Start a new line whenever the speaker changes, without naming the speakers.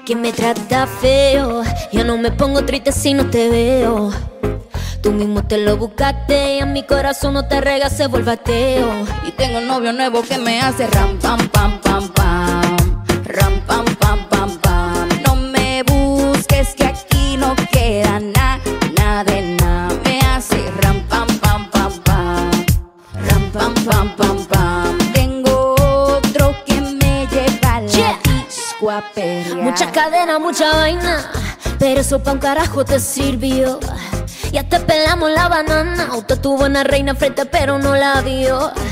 que me trata feo. Yo no me pongo triste si no te veo. Tú mismo te lo buscaste y a mi corazón no te rega, se vuelve ateo.
Y tengo un novio nuevo que me hace ram pam pam pam pam, ram pam pam pam pam. No me busques que aquí no queda nada de nada. Me hace ram pam pam pam pam, ram pam pam pam pam. Tengo otro que me lleva a la disco a perrear.
Mucha cadena, mucha vaina, pero eso pa' un carajo te sirvió. Ya te pelamos la banana. Usted tuvo una reina frente pero no la vio.